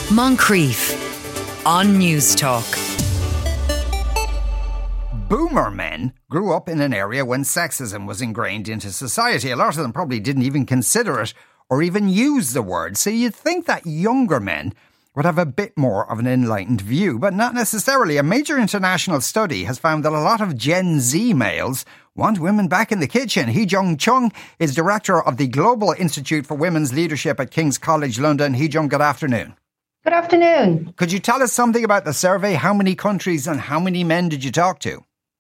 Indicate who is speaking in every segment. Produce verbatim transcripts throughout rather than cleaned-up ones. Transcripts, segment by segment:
Speaker 1: Moncrief on News Talk.
Speaker 2: Boomer men grew up in an area when sexism was ingrained into society. A lot of them probably didn't even consider it or even use the word. So you'd think that younger men would have a bit more of an enlightened view, but not necessarily. A major international study has found that a lot of Gen Z males want women back in the kitchen. Hee-Jung Chung is director of the Global Institute for Women's Leadership at King's College London. Hee-Jung, good afternoon.
Speaker 3: Good afternoon.
Speaker 2: Could you tell us something about the survey? How many countries and how many men did you talk to?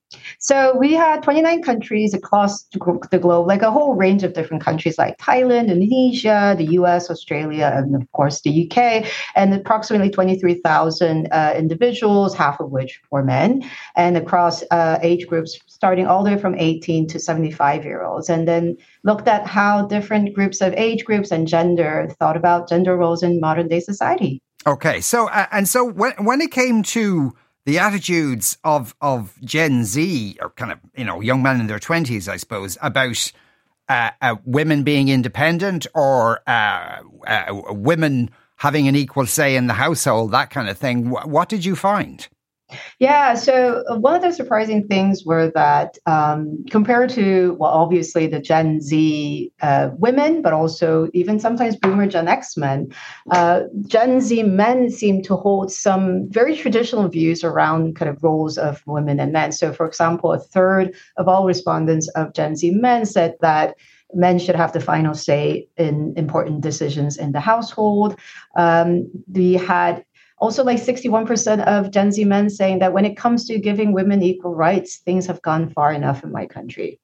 Speaker 3: So we had twenty-nine countries across the globe, like a whole range of different countries like Thailand, Indonesia, the U S, Australia, and of course the U K, and approximately twenty-three thousand uh, individuals, half of which were men, and across uh, age groups starting all the way from eighteen to seventy-five year olds, and then looked at how different groups of age groups and gender thought about gender roles in modern day society.
Speaker 2: Okay, so uh, and so when when it came to the attitudes of of Gen Z, or kind of, you know, young men in their twenties, I suppose, about uh, uh, women being independent or uh, uh, women having an equal say in the household, that kind of thing. W- what did you find?
Speaker 3: Yeah, so one of the surprising things were that um, compared to, well, obviously the Gen Z uh, women, but also even sometimes Boomer Gen X men, uh, Gen Z men seem to hold some very traditional views around kind of roles of women and men. So, for example, a third of all respondents of Gen Z men said that men should have the final say in important decisions in the household. Um, we had Also, like sixty-one percent of Gen Z men saying that when it comes to giving women equal rights, things have gone far enough in my country.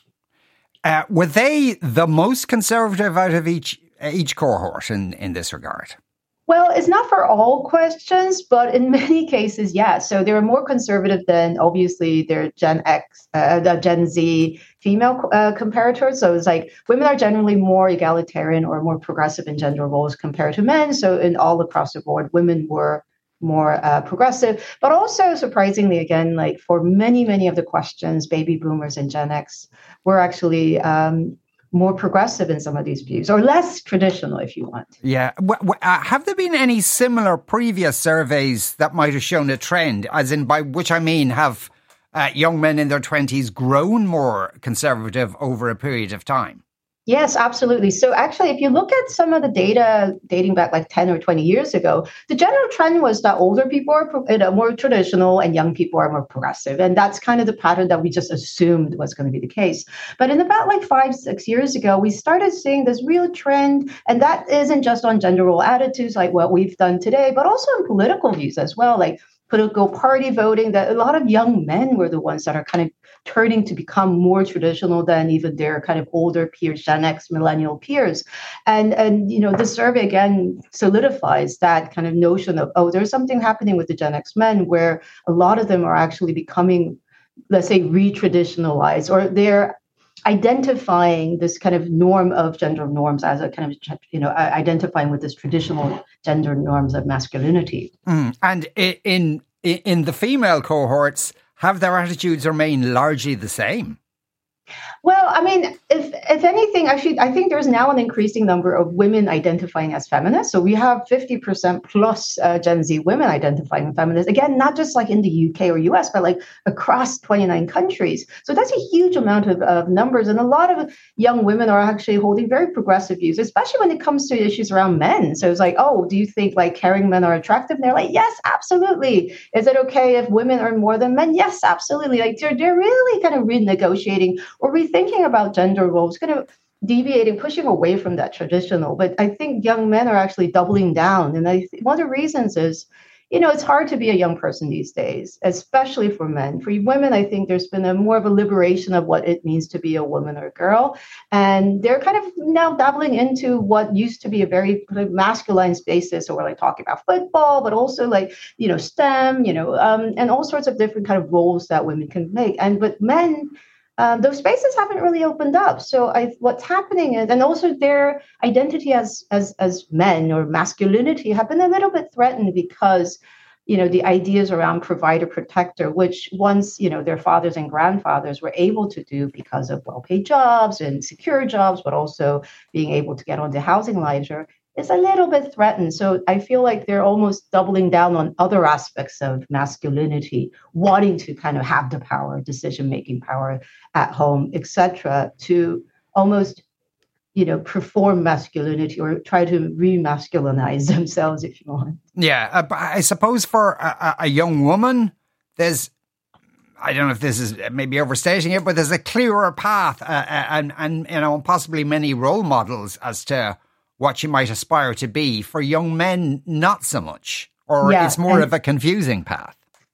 Speaker 2: Uh, were they the most conservative out of each each cohort in, in this regard?
Speaker 3: Well, it's not for all questions, but in many cases, yes. So they're more conservative than obviously their Gen X, uh, the Gen Z female uh, comparators. So it's like women are generally more egalitarian or more progressive in gender roles compared to men. So in all across the board, women were more uh, progressive, but also surprisingly, again, like for many, many of the questions, baby boomers and Gen X were actually um, more progressive in some of these views, or less traditional, if you want.
Speaker 2: Yeah. W- w- uh, have there been any similar previous surveys that might have shown a trend, as in by which I mean have uh, young men in their twenties grown more conservative over a period of time?
Speaker 3: Yes, absolutely. So actually, if you look at some of the data dating back like ten or twenty years ago, the general trend was that older people are you know, more traditional and young people are more progressive. And that's kind of the pattern that we just assumed was going to be the case. But in about like five, six years ago, we started seeing this real trend. And that isn't just on gender role attitudes like what we've done today, but also in political views as well, like political party voting, that a lot of young men were the ones that are kind of turning to become more traditional than even their kind of older peers, Gen X, millennial peers. And, and you know, this survey, again, solidifies that kind of notion of, oh, there's something happening with the Gen X men where a lot of them are actually becoming, let's say, re-traditionalized, or they're identifying this kind of norm of gender norms as a kind of, you know, identifying with this traditional gender norms of masculinity.
Speaker 2: Mm. And in, in in the female cohorts, have their attitudes remained largely the same?
Speaker 3: Well, I mean, if if anything, actually, I think there's now an increasing number of women identifying as feminists. So we have fifty percent plus uh, Gen Z women identifying as feminists. Again, not just like in the U K or U S, but like across twenty-nine countries. So that's a huge amount of, of numbers. And a lot of young women are actually holding very progressive views, especially when it comes to issues around men. So it's like, oh, do you think like caring men are attractive? And they're like, yes, absolutely. Is it okay if women earn more than men? Yes, absolutely. Like they're, they're really kind of renegotiating or rethinking about gender roles, kind of deviating, pushing away from that traditional. But I think young men are actually doubling down. And I th- one of the reasons is, you know, it's hard to be a young person these days, especially for men. For women, I think there's been a more of a liberation of what it means to be a woman or a girl. And they're kind of now dabbling into what used to be a very masculine spaces. So we're like talking about football, but also like, you know, STEM, you know, um, and all sorts of different kind of roles that women can make. And but men, Um, those spaces haven't really opened up. So I, what's happening is, and also their identity as as as men or masculinity have been a little bit threatened because, you know, the ideas around provider protector, which once, you know, their fathers and grandfathers were able to do because of well-paid jobs and secure jobs, but also being able to get onto housing ladder, is a little bit threatened. So I feel like they're almost doubling down on other aspects of masculinity, wanting to kind of have the power, decision-making power at home, et cetera, to almost, you know, perform masculinity or try to re-masculinize themselves, if you want.
Speaker 2: Yeah, uh, I suppose for a, a young woman, there's, I don't know if this is maybe overstating it, but there's a clearer path uh, and, and, you know, possibly many role models as to what you might aspire to be. For young men, not so much, or yeah, it's more and, of a confusing path.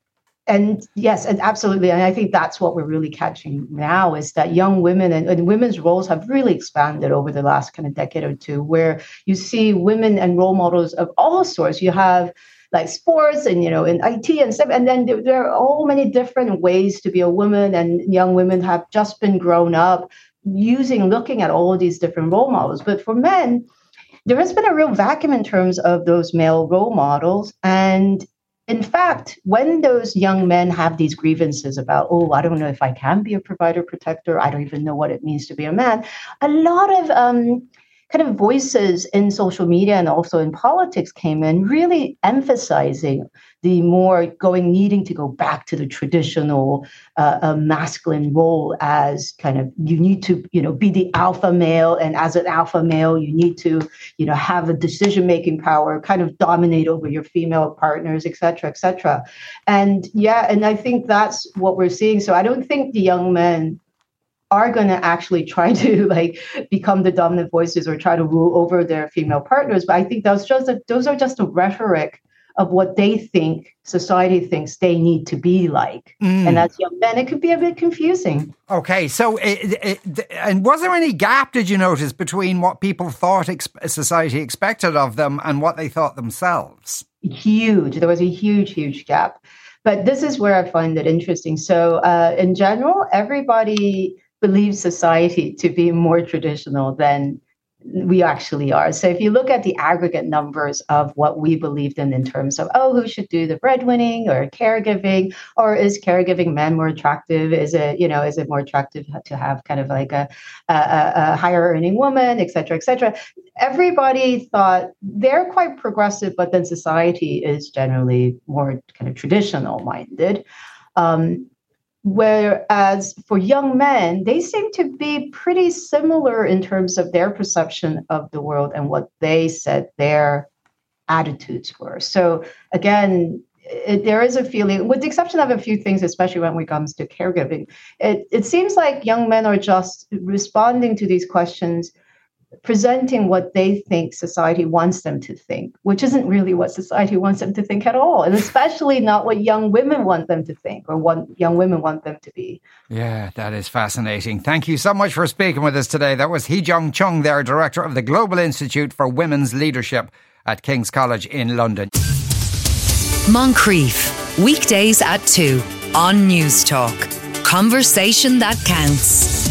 Speaker 3: And yes, and absolutely. And I think that's what we're really catching now is that young women and, and women's roles have really expanded over the last kind of decade or two, where you see women and role models of all sorts. You have like sports and, you know, in I T and stuff. And then there, there are all many different ways to be a woman, and young women have just been grown up using, looking at all of these different role models. But for men, there has been a real vacuum in terms of those male role models. And in fact, when those young men have these grievances about, oh, I don't know if I can be a provider protector, I don't even know what it means to be a man, a lot of um, kind of voices in social media and also in politics came in, really emphasizing the more going, needing to go back to the traditional uh, uh, masculine role as kind of, you need to, you know, be the alpha male. And as an alpha male, you need to, you know, have a decision-making power, kind of dominate over your female partners, et cetera, et cetera. And yeah, and I think that's what we're seeing. So I don't think the young men are going to actually try to like become the dominant voices or try to rule over their female partners. But I think those just a, those are just a rhetoric of what they think society thinks they need to be like. Mm. And as young men, it could be a bit confusing. Okay,
Speaker 2: so it, it, and was there any gap, did you notice, between what people thought ex- society expected of them and what they thought themselves?
Speaker 3: Huge. There was a huge, huge gap. But this is where I find it interesting. So uh, in general, everybody believes society to be more traditional than we actually are. So if you look at the aggregate numbers of what we believed in in terms of, oh, who should do the breadwinning or caregiving, or is caregiving men more attractive? Is it, you know, is it more attractive to have kind of like a, a, a higher earning woman, et cetera, et cetera? Everybody thought they're quite progressive, but then society is generally more kind of traditional minded. Um, Whereas for young men, they seem to be pretty similar in terms of their perception of the world and what they said their attitudes were. So again, it, there is a feeling, with the exception of a few things, especially when it comes to caregiving, it, it seems like young men are just responding to these questions, presenting what they think society wants them to think, which isn't really what society wants them to think at all, and especially not what young women want them to think or what young women want them to be.
Speaker 2: Yeah, that is fascinating. Thank you so much for speaking with us today. That was Hee-Jung Chung, there, Director of the Global Institute for Women's Leadership at King's College in London.
Speaker 1: Moncrief, weekdays at two on News Talk. Conversation that counts.